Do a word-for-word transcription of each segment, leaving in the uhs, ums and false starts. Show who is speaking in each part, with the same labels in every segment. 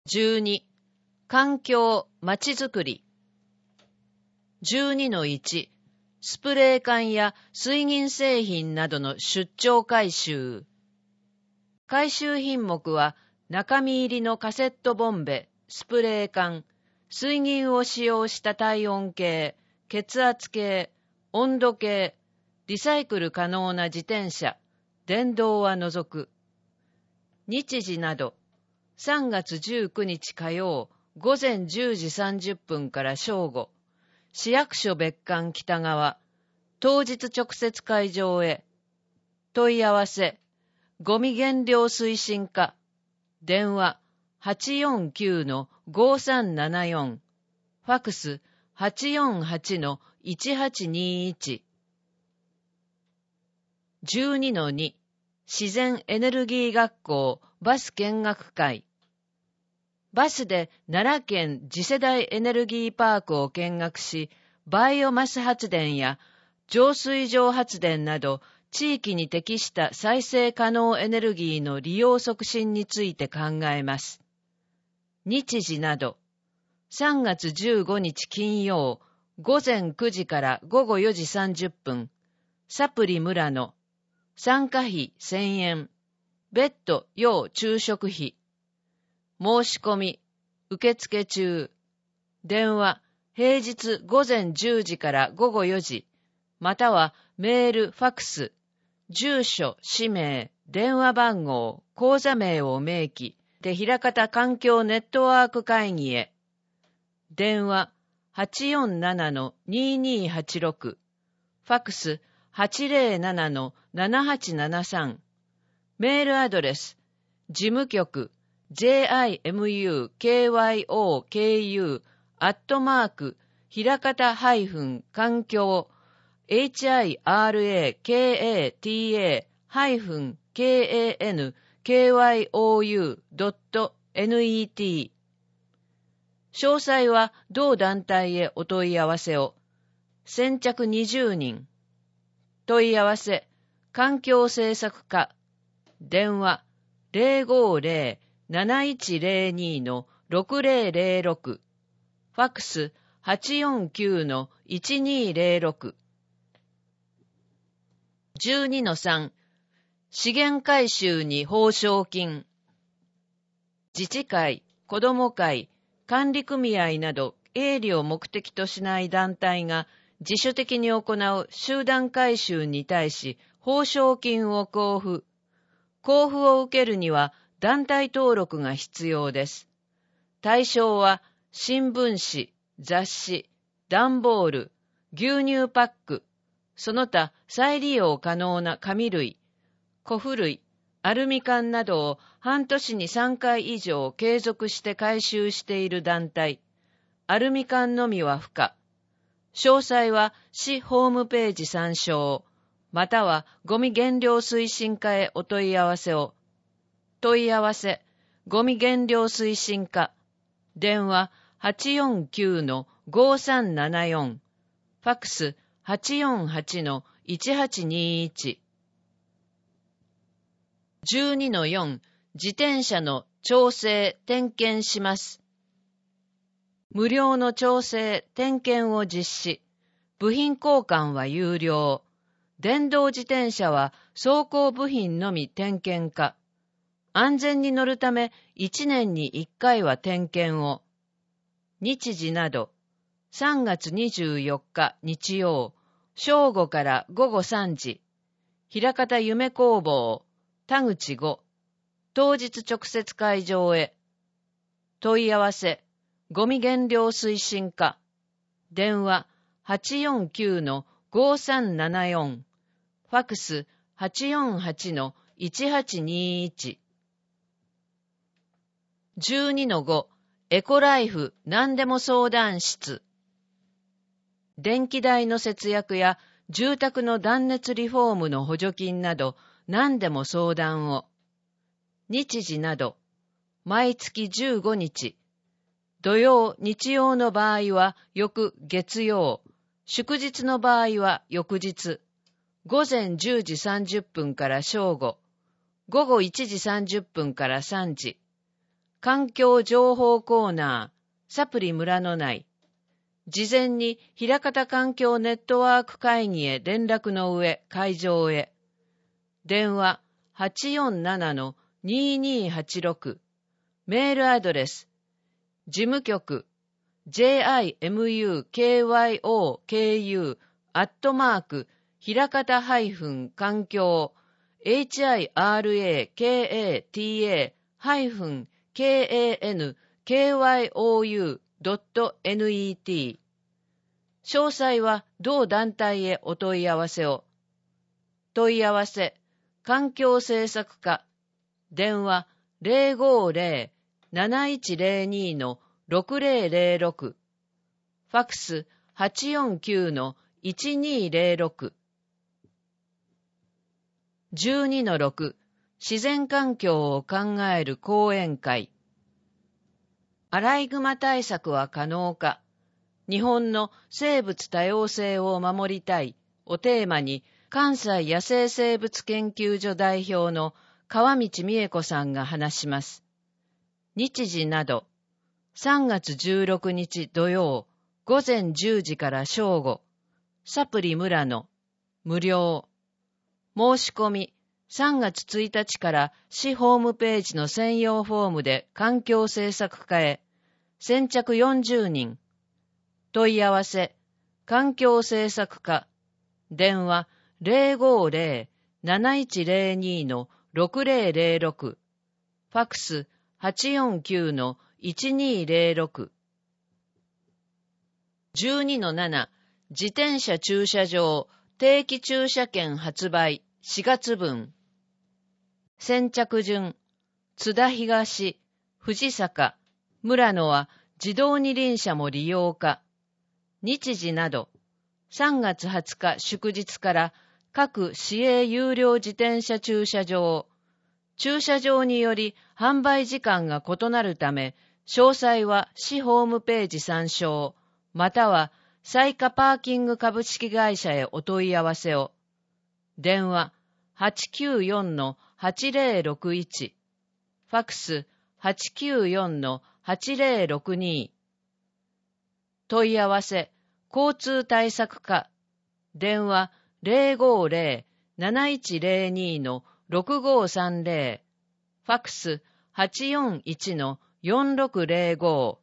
Speaker 1: じゅうに、環境、まちづくり。じゅうにのいち、スプレー缶や水銀製品などの出張回収。回収品目は、中身入りのカセットボンベ、スプレー缶、水銀を使用した体温計、血圧計、温度計、リサイクル可能な自転車、電動は除く。日時など、さんがつじゅうくにち火曜、午前じゅうじさんじゅっぷんから正午、市役所別館北側、当日直接会場へ。問い合わせ、ゴミ減量推進課、電話 はちよんきゅうのごさんななよん、ファクス はちよんはちのいちはちにいち。じゅうにのに、自然エネルギー学校バス見学会。バスで奈良県次世代エネルギーパークを見学し、バイオマス発電や浄水場発電など地域に適した再生可能エネルギーの利用促進について考えます。日時など、さんがつじゅうごにち金曜、午前くじから午後よじさんじゅっぷん、サプリ村野、参加費せんえん、別途要昼食費。申し込み、受付中。電話、平日午前じゅうじから午後よじ、またはメール、ファクス、住所、氏名、電話番号、口座名を明記、でひらかた環境ネットワーク会議へ。電話、はちよんななのににはちろく、ファクス、はちぜろななのななはちななさん、メールアドレス、事務局、ジェイアイエムユーケーワイオーケーユー アットマーク、ひらかたハイフン環境、エイチアイアールエーケーエーティーエー ハイフン ケーエーエヌ ケーワイオーユー ドット ネット。詳細は同団体へお問い合わせを。先着にじゅうにん。問い合わせ、環境政策課。電話、ゼロごゼロ なないちゼロにのろくゼロゼロろく。ファクス、はちよんきゅうのいちにゼロろく。じゅうにのさん、資源回収に報奨金。自治会、子ども会、管理組合など営利を目的としない団体が自主的に行う集団回収に対し報奨金を交付。交付を受けるには団体登録が必要です。対象は新聞紙、雑誌、段ボール、牛乳パック、その他再利用可能な紙類、古布類、アルミ缶などを半年にさんかい以上継続して回収している団体。アルミ缶のみは不可。詳細は市ホームページ参照、またはゴミ減量推進課へお問い合わせを。問い合わせ、ゴミ減量推進課。電話はちよんきゅうのごさんななよん。ファクスはちよんはちのいちはちにいち。じゅうにのよん、自転車の調整、点検します。無料の調整、点検を実施。部品交換は有料。電動自転車は走行部品のみ点検可。安全に乗るためいちねんにいっかいは点検を。日時など、さんがつにじゅうよっか日曜、正午から午後さんじ、枚方夢工房、田口ご、当日直接会場へ。問い合わせ、ゴミ減量推進課。電話はちよんきゅうのごさんななよん。ファクスはちよんはちのいちはちにいち。じゅうにのご、エコライフ何でも相談室。電気代の節約や住宅の断熱リフォームの補助金など何でも相談を。日時など、毎月じゅうごにち。土曜、日曜の場合は翌月曜、祝日の場合は翌日。午前じゅうじさんじゅっぷんから正午、午後いちじさんじゅっぷんからさんじ。 環境情報コーナー、サプリ村の内、事前に枚方環境ネットワーク会議へ連絡の上、会場へ。電話 はちよんななのにーにーはちろく、メールアドレス、事務局、ジェイアイエムユーケーワイオーケーユー アットマーク、ひらかた環境、エイチアイアールエーケーエーティーエー ハイフン ケーエーエヌ ケーワイオーユー ドット ネット。詳細は同団体へお問い合わせを。問い合わせ、環境政策課、電話 ゼロごーゼロ なないちゼロに のろくゼロゼロろく、ファックス はちよんきゅう のいちにーゼロろく。じゅうにのろく、自然環境を考える講演会。アライグマ対策は可能か。日本の生物多様性を守りたいをテーマに、関西野生生物研究所代表の川道美恵子さんが話します。日時など、さんがつじゅうろくにち土曜、ごぜんじゅうじから正午、サプリ村野、無料。申し込み、さんがつついたちから市ホームページの専用フォームで環境政策課へ、先着よんじゅうにん。問い合わせ、環境政策課、電話 ゼロごーゼロ なないちゼロに のろくゼロゼロろく、ファックス はちよんきゅう のいちにーゼロろく。じゅうにのなな、自転車駐車場定期駐車券発売しがつぶん。先着順、津田東、藤坂、村野は自動二輪車も利用か。日時など、さんがつはつか祝日から各市営有料自転車駐車場、駐車場により販売時間が異なるため、詳細は市ホームページ参照、または彩華パーキング株式会社へお問い合わせを。電話 はちきゅうよんのはちゼロろくいち、ファックス はちきゅうよんのはちゼロろくに。問い合わせ、交通対策課、電話 ゼロごーゼロ なないちゼロに のろくごーさんゼロ、ファックス はちよんいちのよんろくゼロご。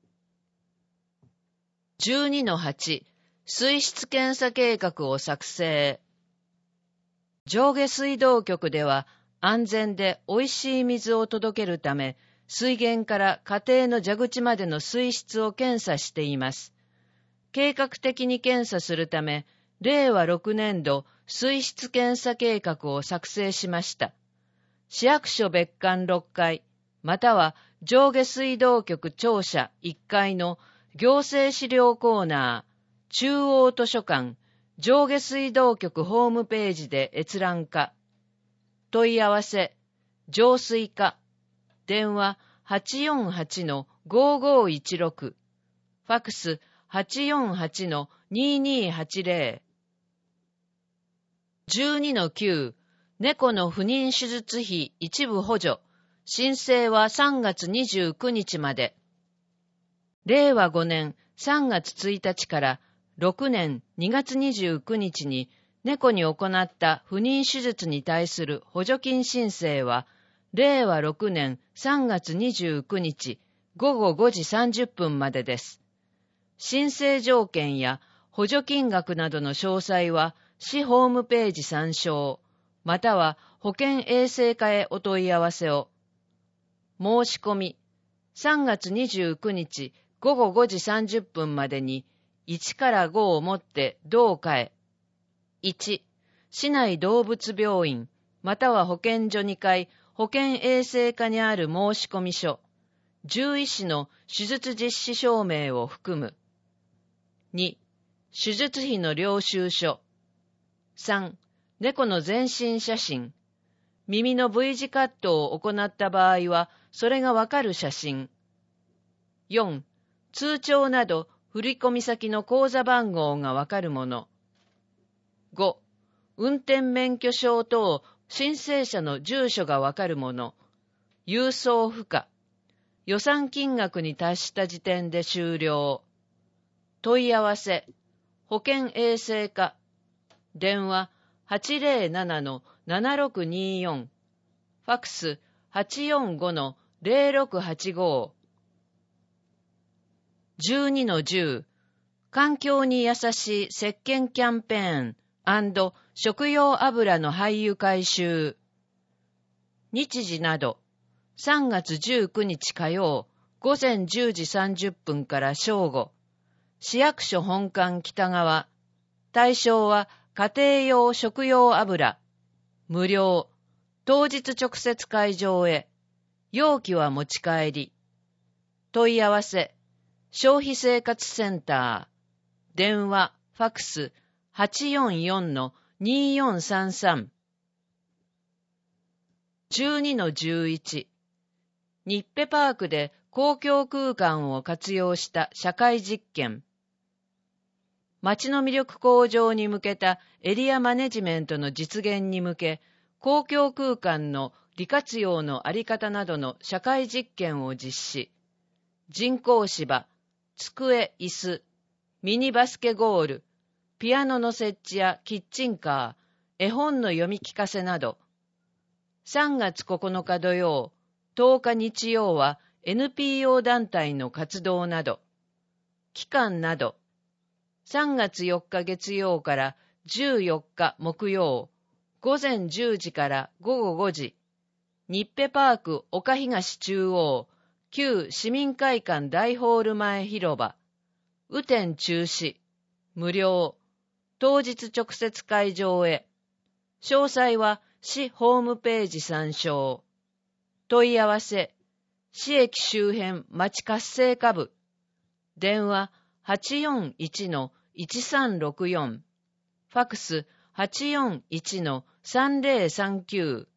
Speaker 1: じゅうにのはち、水質検査計画を作成。上下水道局では安全でおいしい水を届けるため、水源から家庭の蛇口までの水質を検査しています。計画的に検査するため、れいわろくねんど水質検査計画を作成しました。市役所別館ろっかい、または上下水道局庁舎いっかいの行政資料コーナー、中央図書館、上下水道局ホームページで閲覧か。問い合わせ、浄水課、電話 はちよんはちのごーごーいちろく、ファックス はちよんはちのにーにーはちゼロ。じゅうにのきゅう、猫の不妊手術費一部補助、申請はさんがつにじゅうくにちまで。れいわごねんさんがつついたちからろくねんにがつにじゅうくにちに猫に行った不妊手術に対する補助金申請は、れいわろくねんさんがつにじゅうくにちごごごじさんじゅっぷんまでです。申請条件や補助金額などの詳細は市ホームページ参照、または保健衛生課へお問い合わせを。申し込み、さんがつにじゅうくにちごごごじさんじゅっぷんまでにいちからごをもって同課へ。いち、市内動物病院、または保健所にかい保健衛生課にある申込書、獣医師の手術実施証明を含む。に、手術費の領収書。さん、猫の全身写真。耳の V 字カットを行った場合は、それがわかる写真。よん、通帳など振込先の口座番号がわかるもの。ご、運転免許証等申請者の住所がわかるもの。郵送不可。 予算金額に達した時点で終了。問い合わせ、保健衛生課。電話 はちゼロななのななろくによん。ファックス はちよんごのゼロろくはちご。じゅうにのじゅう。環境に優しい石鹸キャンペーン&食用油の廃油回収。日時など、さんがつじゅうくにち火曜、午前じゅうじさんじゅっぷんから正午。市役所本館北側。対象は家庭用食用油。無料。当日直接会場へ。容器は持ち帰り。問い合わせ。消費生活センター。電話、ファックス はちよんよんのによんさんさん。じゅうにのじゅういち。日ペパークで公共空間を活用した社会実験。街の魅力向上に向けたエリアマネジメントの実現に向け、公共空間の利活用のあり方などの社会実験を実施。人工芝、机、椅子、ミニバスケゴール、ピアノの設置やキッチンカー、絵本の読み聞かせなど。さんがつここのか土曜、とおか日曜は エヌピーオー 団体の活動など。期間など。さんがつよっか月曜からじゅうよっか木曜、午前じゅうじから午後ごじ。日ペパーク岡東中央、旧市民会館大ホール前広場。雨天中止。無料。当日直接会場へ。詳細は市ホームページ参照。問い合わせ。市駅周辺町活性化部。電話 はちよんいちのいちさんろくよん。ファックス はちよんいちのさんゼロさんきゅう。